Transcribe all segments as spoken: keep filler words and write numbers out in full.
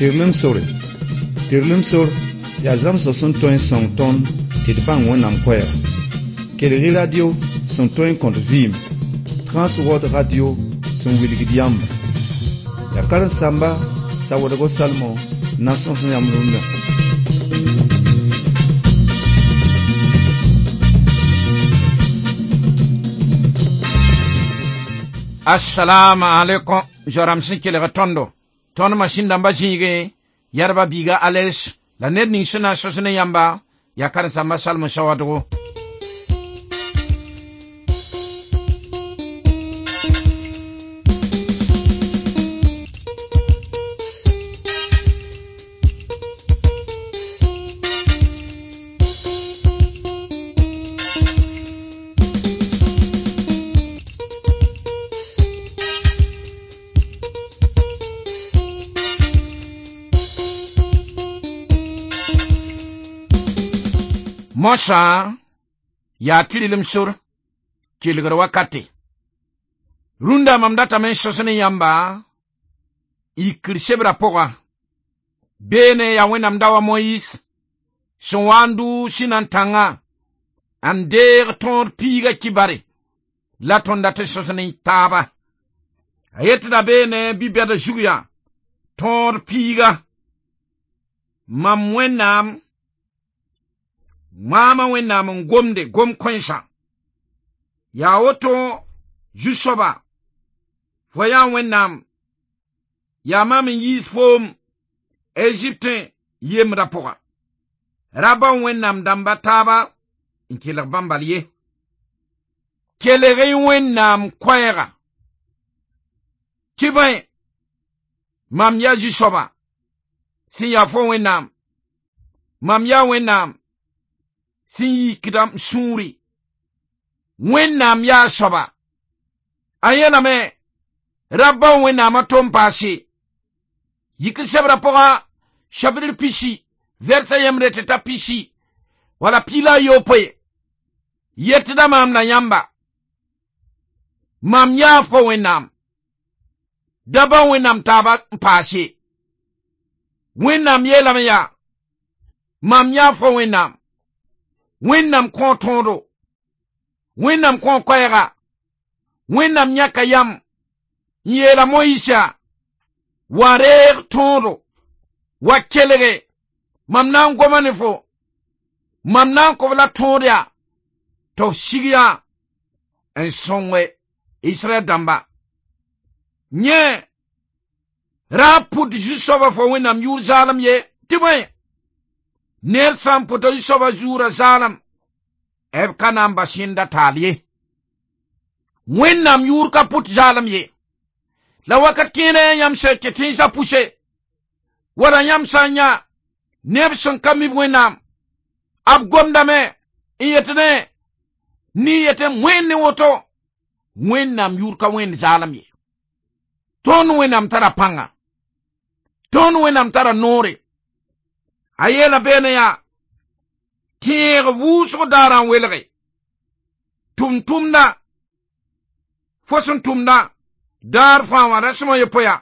Tirlem sore Tirlem sore ya zam so son toin son ton te de bang wonam kwaya Kelere radio son toin contre vim Trans World Radio son wilgidiam ya karan samba sa wodago salmo nason yamrunda Assalamu alaikum joram sikile tondo ton machine damba jige yarba biga ales la ned ning suna sosene yamba ya kan sama salmo shawadu Mosha ya kililim sur kilgar wakati runda mamdata men sosene yamba ikirsebra poga bene ya wenam dawa Moïse sonwandu sinantanga ander ton piga kibare la tondate sosene taba ayetda bene bibeda juguya ton piga mam wenam Mama wena mngomde gom kwensha ya oto jusoba voya wena ya mama yis fom Egypte yem rapora raba wena mdamba taba inkila bambaliye kelere wena mkwera tibaye mam ya jusoba si ya fo wena mam ya wena si kidam suri wennam ya soba ayena me rabba wennam atom pasi yikil sebra poga shabril pisi verta yemre teta pisi wala pila yope yetda mam na yamba mam ya fo wennam daba wennam taba pasi wennam yela me ya mam ya fo wennam Wennam kon tondo, wennam kon kwayega, wennam nyaka yam, yela Moïse, warer tondo, wakelege, mamnan gomanefo, mamnan kovla tondia, to sigia, en songwe, Israel damba. Nye, rapud jusoba fo wennam yur zalam ye, tibaye. Nel sam poto isoba zura zalam eb kanam bashinda taliye wennam yurka put zalam ye la wakat kene yam se ketin sa pushe wala yam sanya neb son kamib wennam ab gondame iyetne ni yete mwenni woto wennam yurka wen zalam ye ton wennam tara panga ton wennam tara nore ayela bene ya tier vuso daran welge tum tumna fosun tumna dar fama rasmo yopoya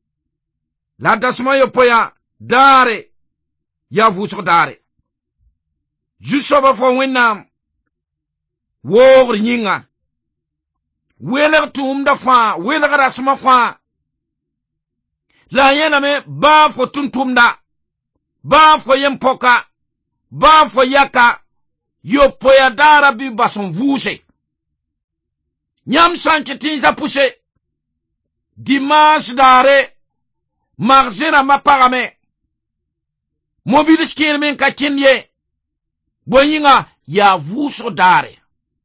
la dasmo yopoya dare ya vuso dare jusoba fo wennam wogr nyinga weler tumda fa weler rasmo fa la yena me ba fo tuntumda ba fo yempoka ba fo yaka yo poya dara bi bason vuse nyam sanke tinza pushe dimanche dare marzena maparame mobilis kirmen ka kinye boyinga ya vuso dare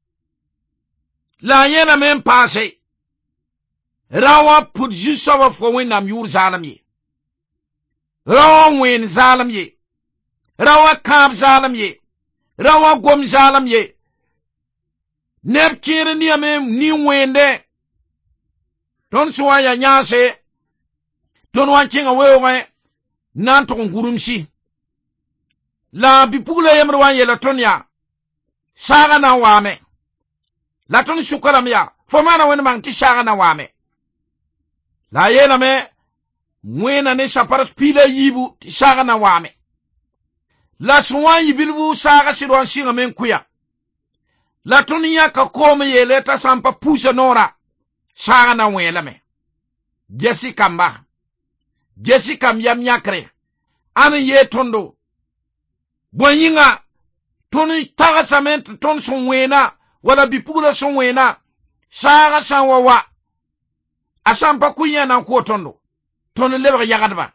la yena men passe rawa put jusoba fo wenam yur zalami rawa wen zalam ye rawa kab zalam ye rawa gom zalam ye neb kire ni ame ni wende ton suwa ya nyase ton wan kinga wewe nan to ngurumsi la bipugula yemre wan ye la ton ya saga na wame la ton shukaram ya fo mana wen man ti saga na wame la yena me wẽna ne saparas pila yibu tɩ saga na waame la sẽn wa n yibilbu saaga sɩd wa n sɩngame n kuya la tõnd yãka koom n yeele t'a sã n pa puusa noora saaga na wẽelame gesi kamba gesi kam yam yãkre an n yee tõndo bõe yĩnga tõnd tagsame tɩ tõnd sẽn wẽena wala bipugla sẽn wẽena saaga sã n wa wa a sã n pa kʋ yã na n kʋɔ tõndo tõnd lebg yagadba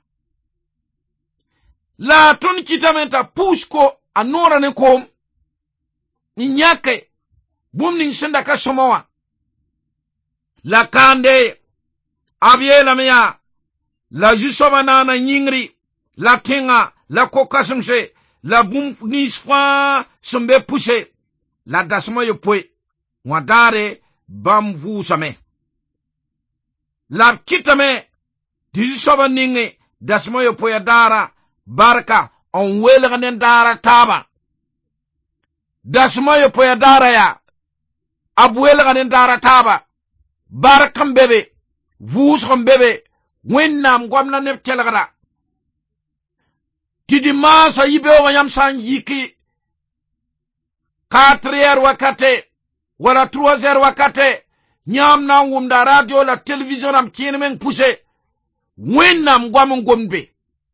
la tõnd kɩtame t'a puus ko a noora ne koom n yãke bũmb ning sẽn da ka sõma wã la kaande b yeelame yaa la zu-soabã naana yĩngri la tẽngã la ko-kãsemse la bũmb nins fãa sẽn be pʋse la dasmã yopoe wã daare bãmb vʋʋsame la b kɩtame tɩ zu-soabã ninge dasmã yopoe daara barka n welg ne daara taaba dasmã yopoe daara yaa b welga ne daara taaba bark n bebe vʋʋsg n bebe wẽnnaam goamla neb kelgda tɩ dɩ maasa yibeoogã yãmb sã n yiki quatre heures wakate wala trois heures wakate yãmb na n wʋmda radio la television rãmb kẽenem n pʋse wẽnnaam goam n gomd be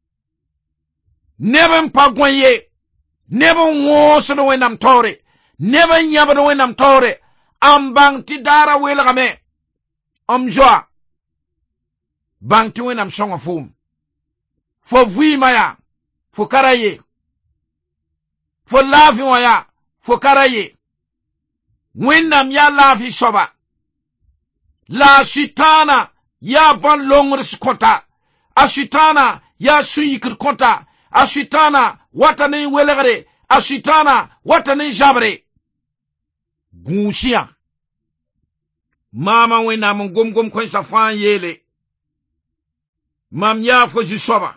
neb n pa gõe ye neb n wõosd wẽnnaam taoore neb n yãbd wẽnnaam taoore n bãng tɩ daara welgame m zoa bãng tɩ wẽnnaam sõnga foom fo vɩɩmã yaa fo kara ye fo laafɩ wã yaa fo kara ye wẽnnaam yaa laafɩ soaba la a sɩtaana yaa bãn-longrs kõta a sɩtaana yaa sũ-yikr kõta a sɩtaana wata ne welgre a sɩtaana wata ne zabre gũusiyã maama wẽnnaam n gom-gom kõensã fãa n yeele mam yaa fo zu-soaba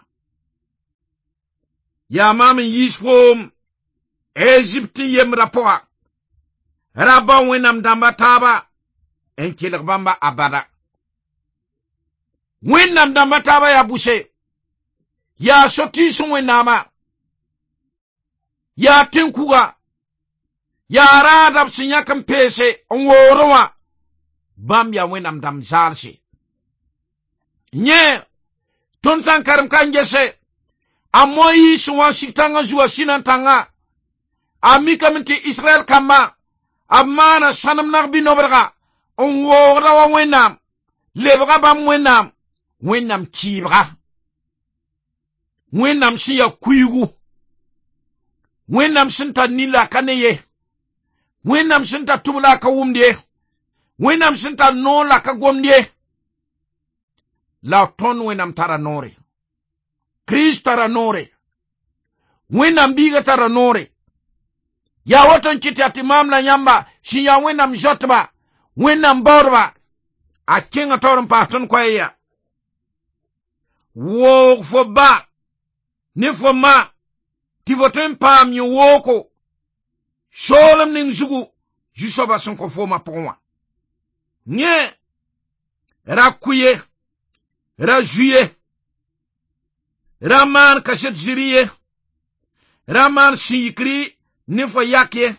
yaa maam n yiis foom Egypt n yembrã pʋga rabba wẽnnaam dãmba taaba n kelg bãmba abada wẽnnaam dãmba taaba yaa bʋse yaa so-tɩɩs wẽnnaamã yaa tẽn-kuga yaa raadab sẽn yãk n peese n woorẽ wã bãmb yaa wẽnnaam dãmb zaalse yẽ tõnd sã n karem ka n gese a moyiis wã n sig tãngã zuwã sĩna n tãngã a mikame tɩ Israɛl kambã b maana sãnem nag bi-nobdga n woogda wa wẽnnaam lebga bãmb wẽnnaam wẽnnaam kɩɩbga wẽnnaam sẽn yaa kuiigu wẽnnaam sẽn tar nin la a ka ne ye wẽnnaam sẽn tar tʋb la a ka wʋmd ye wẽnnaam sẽn tar noor la a ka gomd ye la tõnd wẽnnaam tara noore Kirist tara noore wẽnnaam biigã tara noore yaa woto n kɩt yaa tɩ maam la yãmba sẽn yaa wẽnnaam zotba wẽnnaam baoodba a kẽngã taoor n paas tõnd koɛɛ ya woog fo ba ne fo ma tɩ fo tõe n paam yẽ wooko soolem ning zugu zu-soabã sẽn kõ foomã pʋgẽ wã yẽ ra kʋ ye ra zu ye ra maan kaset ziri ye ra maan sũ-yikri ne fo yak ye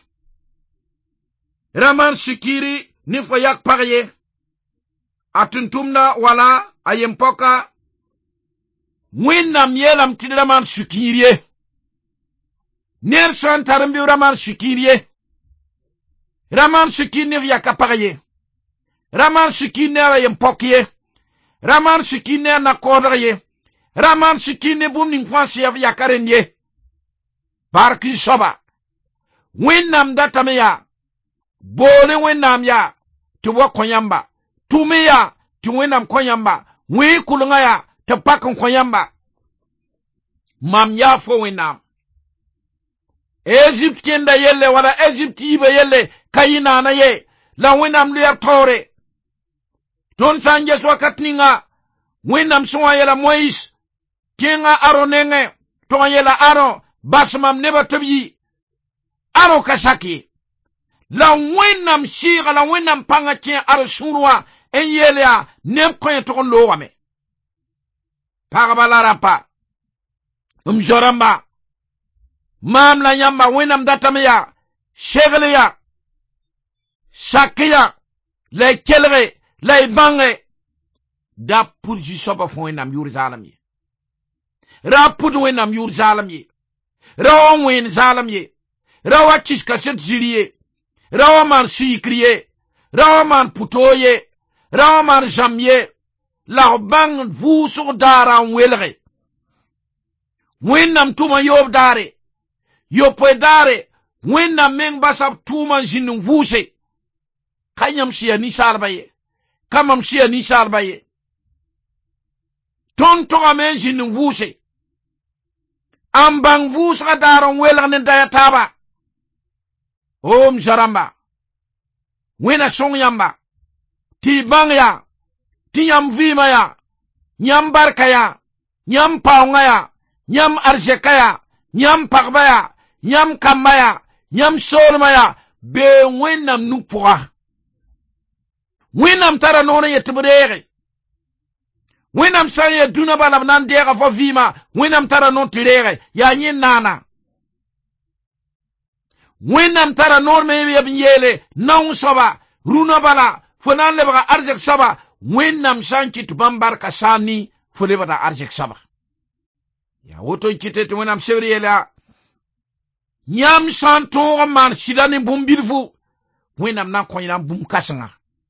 ra maan sũ-kiiri ne fo yak pag ye a tʋm-tʋmda wala a yem-pɔka wẽnnaam yeelame tɩ d ra maan sũ-kiir ye ned sã n tar n bɩ ra maan sũ-kiir ye ra maan sũ-kiir ne f yaka pag ye ra maan sũ-kiir ne a yem-pɔk ye ra maan sũ-kiir ne a nakɔɔdg ye ra maan sũ-kiir ne bũmb ning fãa sẽn ya f yaka rẽnd ye bark zu-soaba wẽnnaam datame yaa boole wẽnnaam yaa tɩ wa kõ yãmba tʋme yaa tɩ wẽnnaam kõ yãmba wẽe kʋlngã yaa tɩ pak n kõ yãmba mam yaa fo wẽnnaam Egypt kẽnda yelle wala Egypt yiiba yelle ka yɩ naana ye la wẽnnaam lʋɩa taoore tõnd sã n ges wakat ninga wẽnnaam sẽn wa yɛla Moyis kẽngã Aron nengẽ tog n yɛla Aron bas mam nebã tɩ b yɩ Aron ka sak ye la wẽnnaam sɩɩga la wẽnnaam pãngã kẽ Aron sũur wã n yeel yaa neb kõ yẽ tog n loogame pagba la rapa mjoramba mam la yamba wenam datamiya shegleya shakiya la kelre la bange da purji soba fo wenam yur zalami ra pud wenam yur zalami ra wen zalami ra wa kiska set ziriye ra wa man sikriye ra wa man putoye ra wa man jamye la bang vuso dara welre wenam tuma yob dare yopoe dare wenam meng basab tuma jinung vuse kanyam siya ni sarbaye kamam siya ni sarbaye ton tonga men jinung vuse ambang vusa daron welre ne dayataba om jaramba wena song yamba ti bangya ti yam vima ya nyam barka ya nyam paunga ya nyam arjeka ya nyam pagba ya nyam kamba ya nyam solma ya be wenam nupwa wenam tara nona yetbrere wenam sanye duna bala nan dega fo vima wenam tara non tirere ya nyin nana wenam tara non me yele naun soba runa bala fonan lebra arjek soba wenam sanki tubambar kasani fuleba da arjek soba ya woto kitete wenam sevriyela nyam santon man sidani bumbilfu wenam na koyna bum kasanga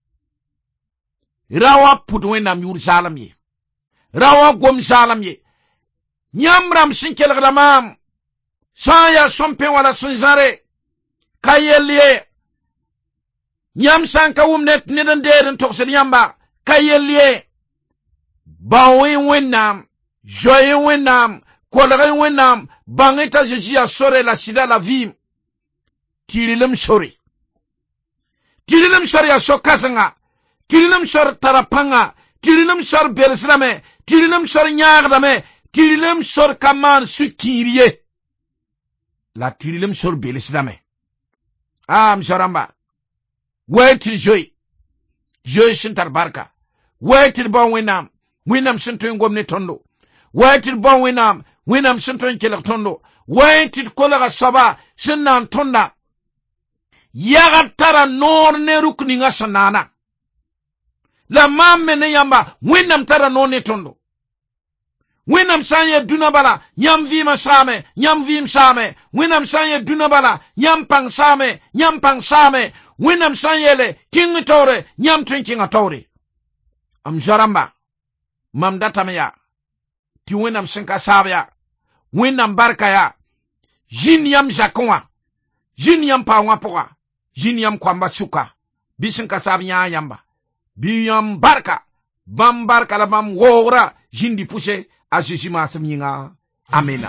rawa put wenam yur salam ye rawa gom salam ye nyam ram sinkel gramam saya sompe wala sinjare kayelye nyam sanka wumnet nidan deren toksel yamba kayelye bawe wenam joye wenam kolere wenam bangeta jejia sore la sida la vim tirilem sore tirilem sore ya sokasanga tirilem sore tarapanga tirilem sore berislame tirilem sore nyagdame tirilem sore kaman sukiriye la tirilem sore berislame am soramba wetir joy joy sintar barka wetir bon wenam wenam sinto ngomne tondo wetir bon wenam wenam sinto kelek tondo wetir kolega saba sinan tonda yaga tara nor ne rukni ngasanana la mamme ne yamba wenam tara nor ne tondo wenam sanye dunabala nyam vima same nyam vim same wenam sanye dunabala nyam pang same nyam pang same wenam sanyele king tore nyam trinking tore am jaramba mam datamya ti wenam sinka sabya wenam barka ya jin yam jakonwa jin yam pawa poa jin yam kwamba suka bisinka sabnya yamba bi yam barka bam barka la bam wora jindi pushe ajijima samyinga amena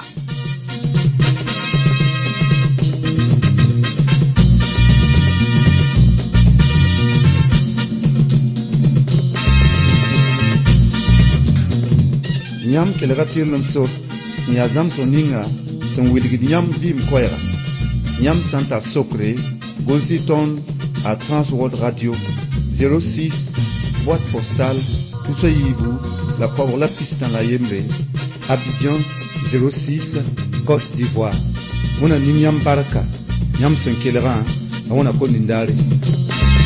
nyam kelega tirnum sot nyazam soninga son wilgid nyam bim koyra nyam santa sokre goziton à Transworld Radio zéro six boîte postale Toussaïbou la pauvre la piste dans la Yembe Abidjan zéro six Côte d'Ivoire mona ni nyam baraka nyam sen kelera awona ko nindare